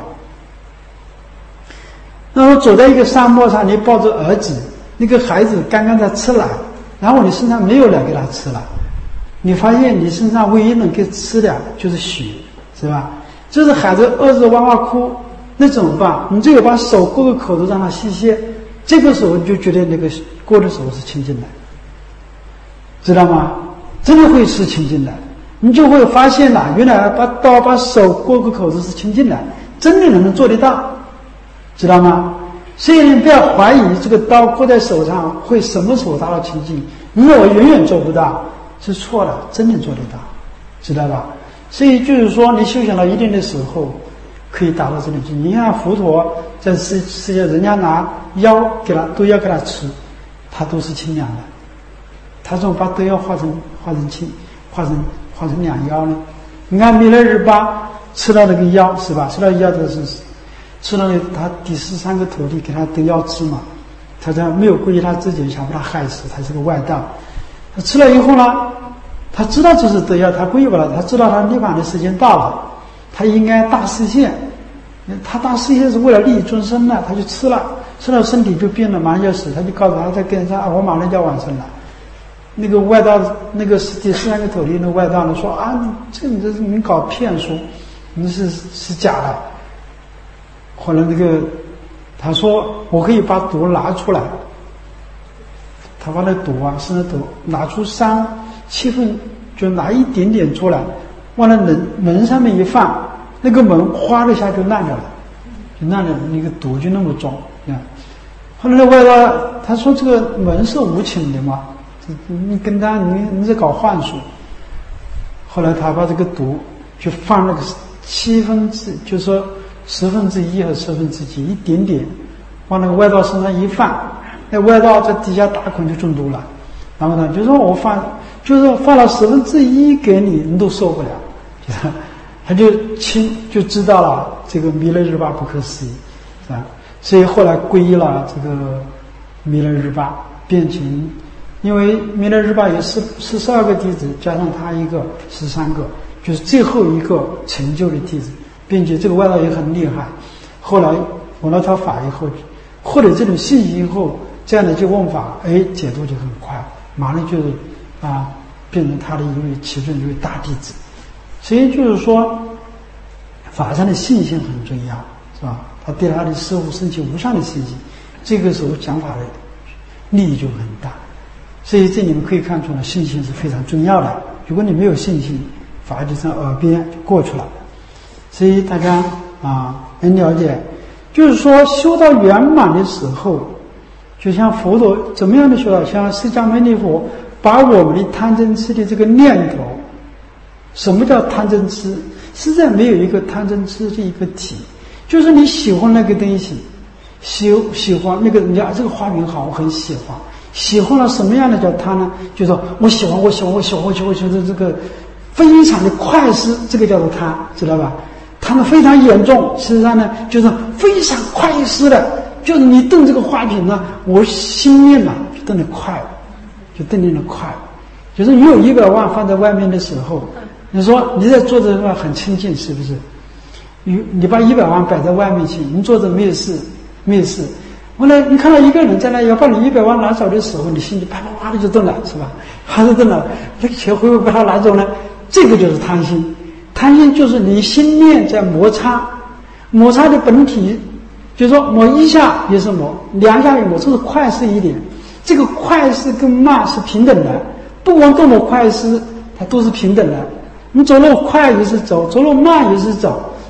那么走在一个沙漠上，你抱着儿子，那个孩子刚刚在吃奶，然后你身上没有奶给他吃了，你发现你身上唯一能给吃的就是血，是吧？就是孩子饿着哇哇哭，那怎么办？你只有把手过个口子让他吸血，这个时候你就觉得那个过的时候是清净的，知道吗？真的会是清净的，你就会发现了，原来把刀把手过个口子是清净的，真的能做得到，知道吗？所以你不要怀疑这个刀过在手上会什么时候达到清净，你说我远远做不到，是错了，真的做得到，知道吧？所以就是说你修行到一定的时候可以达到这种境界。你看佛陀在世世界，人家拿药给他都要给他吃，他都是清凉的，他怎么把都要化成化成清化成化成凉药呢？你看弥勒日巴吃到那个药，是吧？吃到药的是吃到他第十三个徒弟给他得药吃嘛，他在没有顾及他自己，想把他害死，他是个外道。他吃了以后呢，他知道这是得药，他故意把他，他知道他涅槃的时间到了，他应该大示现，他大示现是为了利益众生的，他就吃了，吃了身体就变了，马上要死，他就告诉他在跟上啊，我马上就要往生了。那个外道，那个第十三个徒弟，那个外道呢说啊，你这你这是你搞骗术，你是是假的。后来那个他说我可以把毒拿出来，他把那毒啊身上毒拿出三七分，就拿一点点出来，往那门门上面一放，那个门哗的一下就烂掉了，就烂掉了，那个毒就那么重啊。后来那外道他说这个门是无情的嘛，你跟他你你在搞幻术。后来他把这个毒就放那个七分之，就是说十分之一和十分之几，一点点往那个外道身上一放，那外道在底下打滚就中毒了。然后呢，就说我放，就是放了十分之一给你，你都受不了，就是他就清就知道了这个弥勒日巴不可思议，是吧？所以后来皈依了这个弥勒日巴，变成，因为弥勒日巴有十十四二个弟子，加上他一个十三个，就是最后一个成就的弟子。并且这个外道也很厉害，后来闻了他法以后，获得这种信息以后，这样的就问法，哎，解脱就很快，马上就是啊，变成他的一位其中一位大弟子。所以就是说，法上的信心很重要，是吧？他对他的师父升起无上的信心，这个时候讲法的利益就很大。所以这里面可以看出来，信心是非常重要的。如果你没有信心，法就从耳边就过去了。所以大家啊能了解，就是说修到圆满的时候，就像佛陀怎么样的修到，像释迦牟尼佛把我们的贪嗔痴的这个念头，什么叫贪嗔痴？实在没有一个贪嗔痴的一个体，就是你喜欢那个东西，喜喜欢那个人家这个花瓶好，我很喜欢，喜欢了什么样的叫贪呢？就是说我喜欢我喜欢我喜欢我喜欢我喜欢这个非常的快思，这个叫做贪，知道吧？贪得非常严重，实际上呢，就是非常快思的，就是你动这个花瓶呢，我心念呢就动得快，就动得快。就是你有一百万放在外面的时候，你说你在坐着的话很清静，是不是？你你把一百万摆在外面去，你坐着没有事，没有事。后来你看到一个人在那要把你一百万拿走的时候，你心里啪啪啪的就动了，是吧？还是动了，这个钱会不会把它拿走呢？这个就是贪心。贪心就是你心念在摩擦，摩擦的本体，就是说摩一下也是摩，两下也摩，这是快思一点。这个快思跟慢是平等的，不管多么快思，它都是平等的。你走路快也是走，走路慢也是走，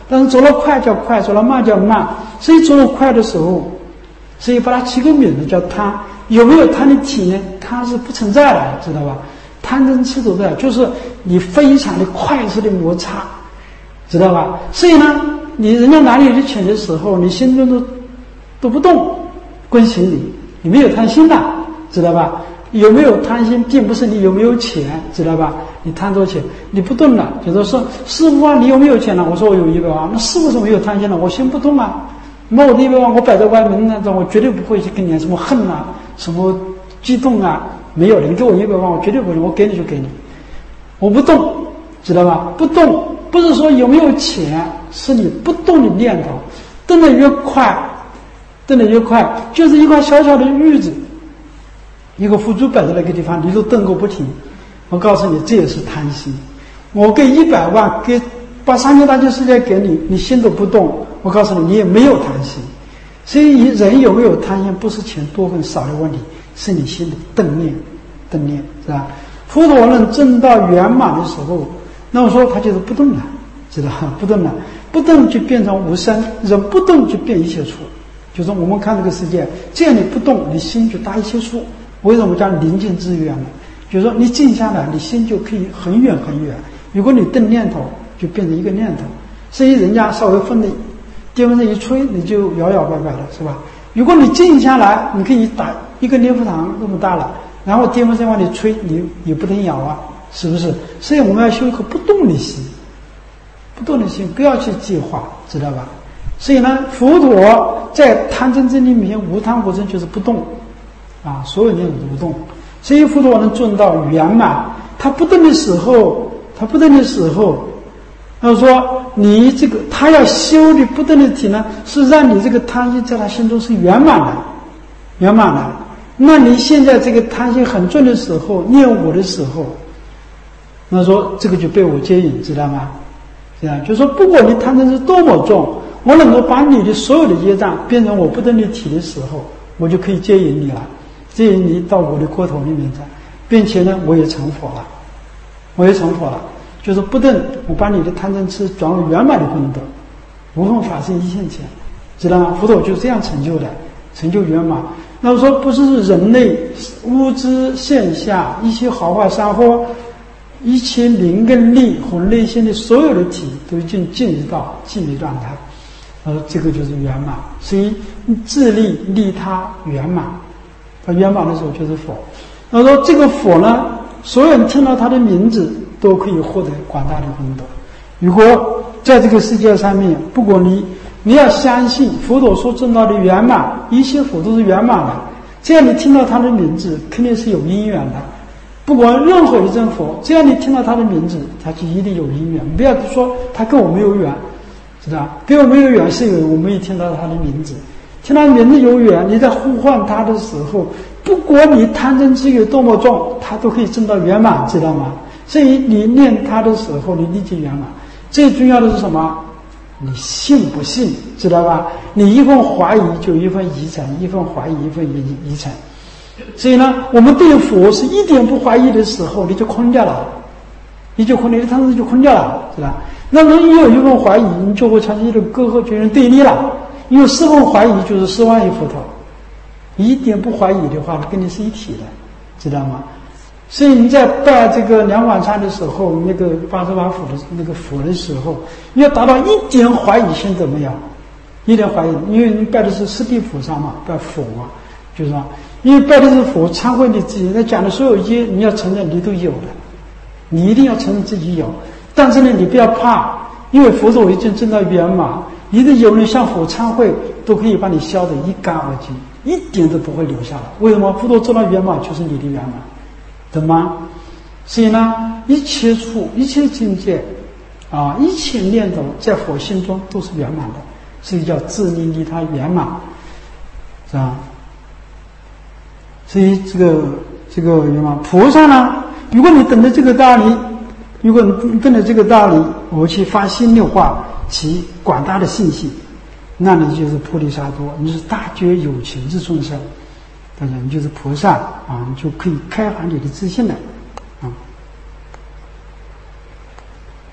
但是走得快叫快，走得慢叫慢。所以走得快的时候，所以把它起个名字叫贪。有没有贪的体呢？贪是不存在的，知道吧？贪嗔痴都在，就是你非常的快速的摩擦，知道吧？所以呢，你人家拿你的钱的时候，你心中都都不动，跟随你，你没有贪心的，知道吧？有没有贪心，并不是你有没有钱，知道吧？你贪多钱，你不动了，就是说，师傅啊，你有没有钱呢？我说我有一百万，那师傅是没有贪心了，我心不动啊。那我的一百万我摆在外面那种，我绝对不会去跟你什么恨啊，什么激动啊，没有的。你给我一百万，我绝对不会，我给你就给你，我不动，知道吧？不动不是说有没有钱，是你不动的念头，动得越快，动得越快，就是一块小小的玉子，一个佛珠摆在那个地方，你都动个不停。我告诉你，这也是贪心。我给一百万，给把三千大千世界给你，你心都不动。我告诉你，你也没有贪心。所以人有没有贪心，不是钱多跟少的问题，是你心的动念，动念是吧？佛陀能证到圆满的时候，那我说他就是不动了，知道吧？不动了，不动就变成无生，人不动就变一切处。就是我们看这个世界，这样你不动，你心就大一切处。为什么叫宁静致远呢？就是说你静下来，你心就可以很远很远。如果你动念头，就变成一个念头。所以人家稍微风的电风扇一吹，你就摇摇摆摆的，是吧？如果你静下来，你可以打一个念佛堂那么大了，然后电风扇往里吹，你也不能摇啊，是不是？所以我们要修一颗不动的心，不动的心，不要去计划，知道吧？所以呢，佛陀在贪嗔痴里面无贪无嗔，就是不动啊，所有念头都不动。所以佛陀能做到圆满。他不动的时候，他不动的时候，他说你这个他要修的不动的体呢，是让你这个贪心在他心中是圆满的，圆满的。那你现在这个贪心很重的时候，念我的时候，那说这个就被我接引，知道吗？这样就是说，不管你贪嗔是多么重，我能够把你的所有的业障变成我不动的体的时候，我就可以接引你了，接引你到我的锅头里面来，并且呢，我也成佛了，我也成佛了。就是不动，我把你的贪嗔痴转为圆满的功德，无缝法身一线前，知道吗？佛陀就是这样成就的，成就圆满。那我说不是人类物质现象一切好坏善恶，一切灵跟力和内心的所有的体都已经进入到寂灭状态，呃，这个就是圆满。所以自利利他圆满，他圆满的时候就是佛。那说这个佛呢，所有人听到他的名字都可以获得广大的功德。如果在这个世界上面，不管你你要相信佛陀所证到的圆满，一切佛都是圆满的，这样你听到他的名字肯定是有因缘的。不管任何一尊佛，只要你听到他的名字，他就一定有因缘。不要说他跟我没有缘，知道吧？跟我没有缘是因为我没有听到他的名字。听到名字有缘，你在呼唤他的时候，不管你贪嗔痴有多么重，他都可以证到圆满，知道吗？所以你念他的时候，你立即圆满。最重要的是什么？你信不信，知道吧？你一份怀疑就一份疑成，一份怀疑一份疑疑成。所以呢，我们对佛是一点不怀疑的时候，你就空掉了，你就空，你的贪嗔就空掉了，是吧？那么你有一份怀疑，你就会产生一种隔阂，决定对立了。因为十分怀疑就是十万亿佛陀，一点不怀疑的话，跟你是一体的，知道吗？所以你在拜这个两广禅的时候，那个八十八佛的那个佛的时候，你要达到一点怀疑心都没有，一点怀疑，因为你拜的是四谛菩萨嘛，拜佛嘛，就是说，因为拜的是佛，忏悔你自己，他讲的所有业，你要承认你都有的，你一定要承认自己有，但是呢，你不要怕，因为佛陀已经证到圆满，你的有人向佛忏悔，都可以把你消得一干二净，一点都不会留下来。为什么？佛陀证到圆满就是你的圆满。懂吗？所以呢，一切处、一切境界，啊，一切念头在佛心中都是圆满的，所以叫自利利他圆满，是吧？所以这个这个圆满菩萨呢，如果你懂得这个道理，如果你懂得这个道理，我去发心的话，其广大的信心，那你就是菩提萨埵，你是大觉有情之众生。当然，你就是菩萨啊，你就可以开发你的自信了啊。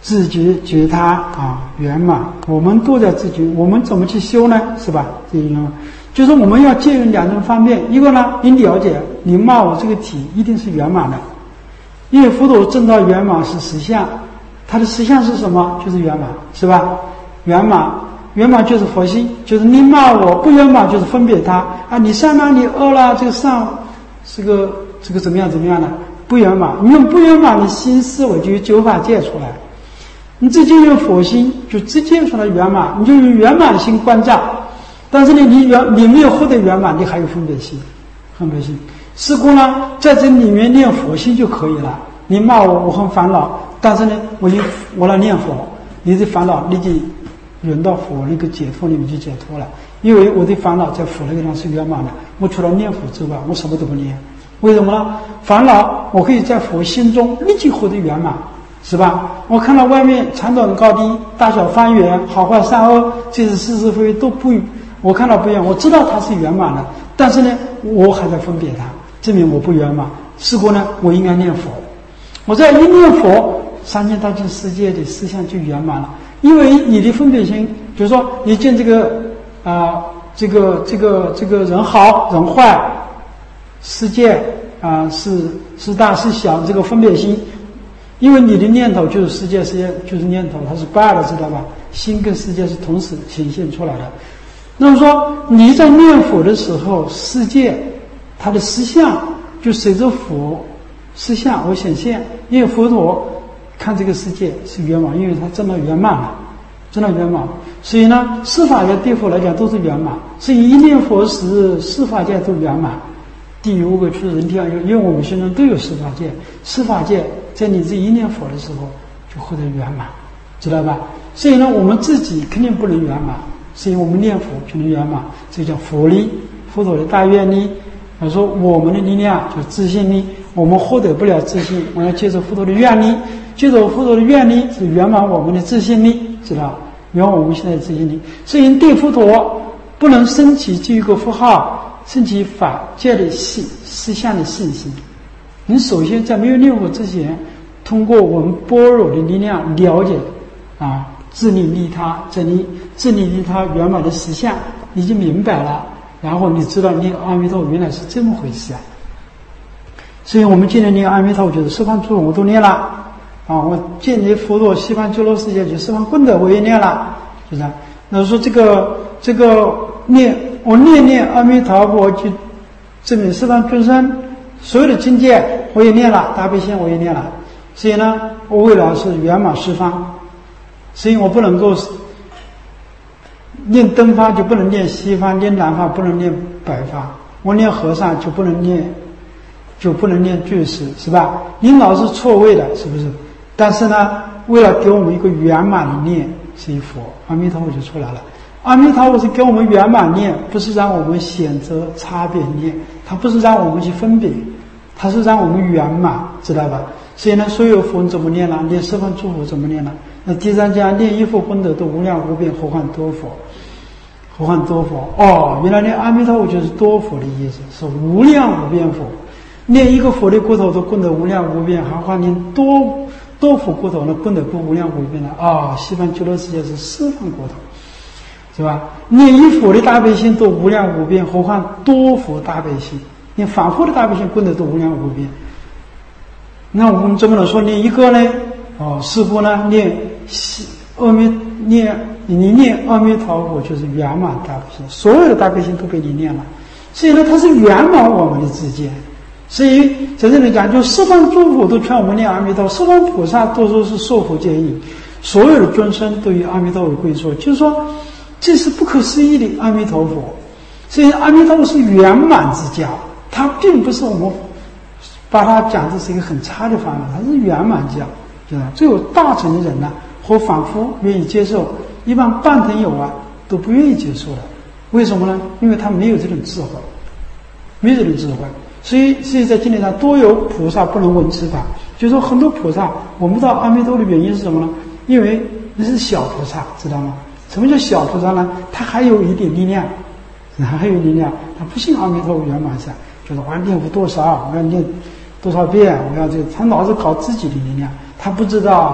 自觉觉他啊圆满，我们都在自觉，我们怎么去修呢？是吧？这个就是我们要借用两种方面，一个呢，你了解，你骂我这个体一定是圆满的，因为佛陀证道圆满是实相，它的实相是什么？就是圆满，是吧？圆满，圆满就是佛性，就是你骂我不圆满就是分别他啊，你善了你恶了，这个善这个这个怎么样怎么样的不圆满，你用不圆满的心思维就有九法界出来，你直接用佛心就直接出来圆满，你就用圆满心观照。但是呢，你圆你没有获得圆满，你还有分别心，分别心。事故呢，在这里面念佛心就可以了。你骂我，我很烦恼，但是呢，我就我来念佛，你的烦恼立即轮到佛那个解脱里面去解脱了。因为我的烦恼在佛那个地方是圆满的，我除了念佛之外，我什么都不念。为什么呢？烦恼我可以在佛心中立即获得圆满，是吧？我看到外面长短高低、大小方圆、好坏善恶，这是是是非非都不。我看到不一样，我知道它是圆满的，但是呢，我还在分别它，证明我不圆满。事故呢，我应该念佛。我在一念佛，三千大千世界的思想就圆满了。因为你的分别心，就是说，你见这个啊、呃，这个这个这个人好人坏，世界啊、呃、是是大是小，这个分别心，因为你的念头就是世界，世界就是念头，它是不二的，知道吧？心跟世界是同时显现出来的。那么说你在念佛的时候，世界它的实相就随着佛实相而显现，因为佛陀看这个世界是圆满，因为它真的圆满了，真的圆满。所以呢，四法界对佛来讲都是圆满，所以一念佛时，四法界都圆满。地狱、恶鬼、畜生、人天，因为我们心中都有四法界，四法界在你这一念佛的时候就获得圆满，知道吧？所以呢，我们自己肯定不能圆满。所以我们念佛就能圆满，这叫佛力，佛陀的大愿力。他说我们的力量就是自信力，我们获得不了自信，我要借助佛陀的愿力，借助佛陀的愿力是圆满我们的自信力，知道？圆满我们现在的自信力。所以对佛陀不能升起这一个符号，升起法界的信实相的信心。你首先在没有念佛之前，通过我们般若的力量了解啊。自利利他，这里自利利他圆满的实相，你就明白了，然后你知道念阿弥陀佛原来是这么回事啊。所以我们今天念阿弥陀佛就是十方诸佛我都念了啊，我建立佛陀西方极乐世界就十方功德我也念了，就这样。那说这个这个念我念念阿弥陀佛就证明十方众生所有的境界我也念了，大悲心我也念了，所以呢，我为了是圆满十方。所以我不能够念东方就不能念西方，念南方不能念北方，我念和尚就不能念就不能念居士，是吧？你老是错位的，是不是？但是呢，为了给我们一个圆满的念，是一佛阿弥陀佛就出来了。阿弥陀佛是给我们圆满念，不是让我们选择差别念，它不是让我们去分别，它是让我们圆满，知道吧？所以呢，所有佛怎么念呢？念十方诸佛怎么念呢？那第三讲念一佛功德都无量无边，何况多佛？何况多佛？哦，原来念阿弥陀佛就是多佛的意思，是无量无边佛。念一个佛的骨头都功德无量无边，何况念多多佛骨头那功德不无量无边了啊、哦！西方极乐世界是四方骨头，是吧？念一佛的大悲心都无量无边，何况多佛大悲心？念反复的大悲心功德都无量无边。那我们怎么能说念一个呢？哦，师父呢念阿弥念你念阿弥陀佛就是圆满大悲心，所有的大悲心都被你念了，所以呢，它是圆满我们的自见。所以在这里讲，就十方诸佛都劝我们念阿弥陀佛，十方菩萨都说是受佛接引，所有的众生都与阿弥陀佛归说，就是说这是不可思议的阿弥陀佛。所以阿弥陀佛是圆满之教，它并不是我们把它讲这是一个很差的方法，它是圆满教。只有大乘的人呢、啊，或反复愿意接受，一般半朋友啊都不愿意接受的。为什么呢？因为他没有这种智慧，没有这种智慧。所以，所以在经典上多有菩萨不能闻此法，就是说很多菩萨闻不到阿弥陀的原因是什么呢？因为那是小菩萨，知道吗？什么叫小菩萨呢？他还有一点力量，还有力量，他不信阿弥陀佛圆满相，就是我要念佛多少，我要念多少遍，我要这个，他老是搞自己的力量。他不知道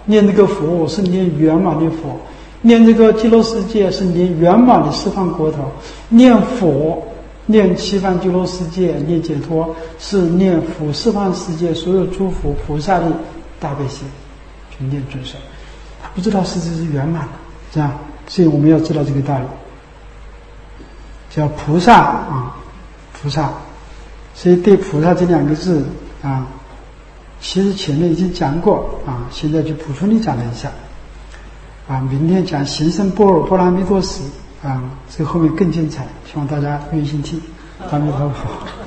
念这个佛是念圆满的佛，念这个极乐世界是念圆满的十方国土，念佛念七方极乐世界念解脱是念佛十方世界所有诸佛菩萨的大悲心，去念尊神。他不知道世界是圆满的，这样，所以我们要知道这个道理，叫菩萨啊，菩萨。所以对菩萨这两个字啊，其实前面已经讲过啊，现在就补充地讲了一下啊。明天讲行深般若波罗蜜多时啊，这后面更精彩，希望大家愿心听。阿弥陀佛。